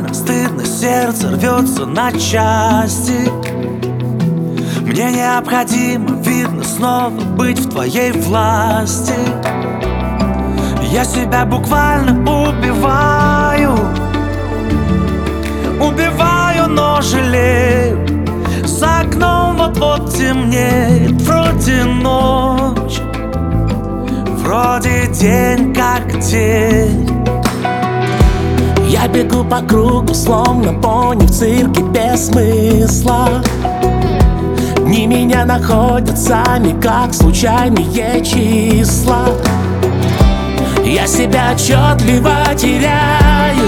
стыдно, сердце рвется на части. Мне необходимо, видно, снова быть в твоей власти. Я себя буквально убиваю, но жалею. За окном вот-вот темнеет, вроде ночь, вроде день как день. Я бегу по кругу, словно пони в цирке без смысла. Дни меня находят сами, как случайные числа. Я себя отчетливо теряю,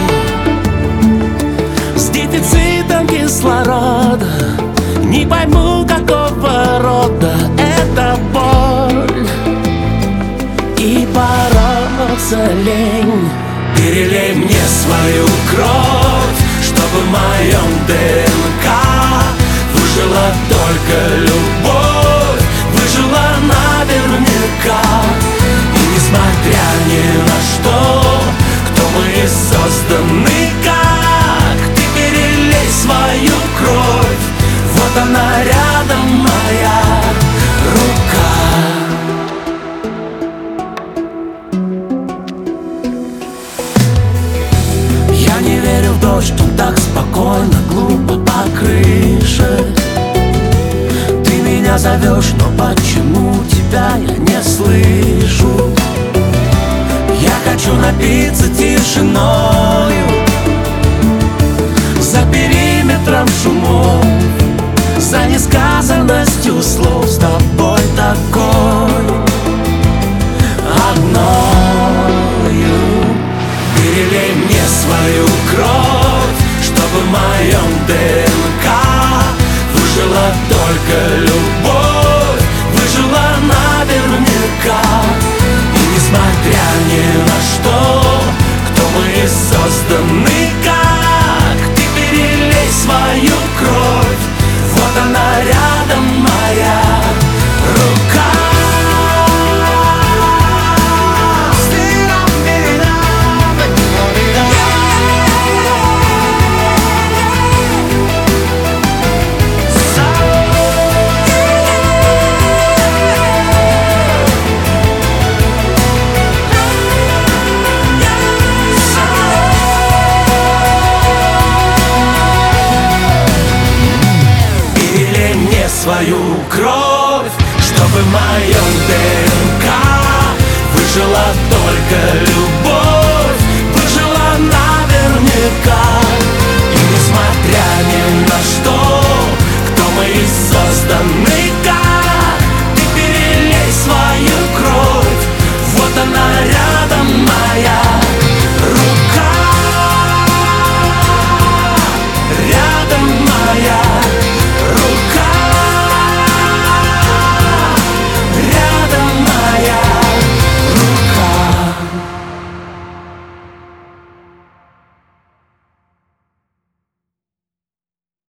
с дефицитом кислорода. Не пойму, какого рода эта боль, и бороться лень. Перелей мне свою кровь, чтобы в моем ДНК выжила только любовь, выжила наверняка. И несмотря ни на что, кто мы созданы как, ты перелей свою кровь, вот она рядом моя рука. Я не верю в дождь, он так спокойно, глупо по крыше. Ты меня зовешь, но почему тебя я не слышу? Я хочу напиться тишиною, за периметром шумов, за несказанностью слов, с тобой такой одною. Перелей мне свою кровь, чтобы в моем ДНК выжила только любовь, выжила наверняка. И несмотря ни на что, кто мы созданы как, ты перелей свою кровь, вот она рядом моя рука. Свою кровь, чтобы в моем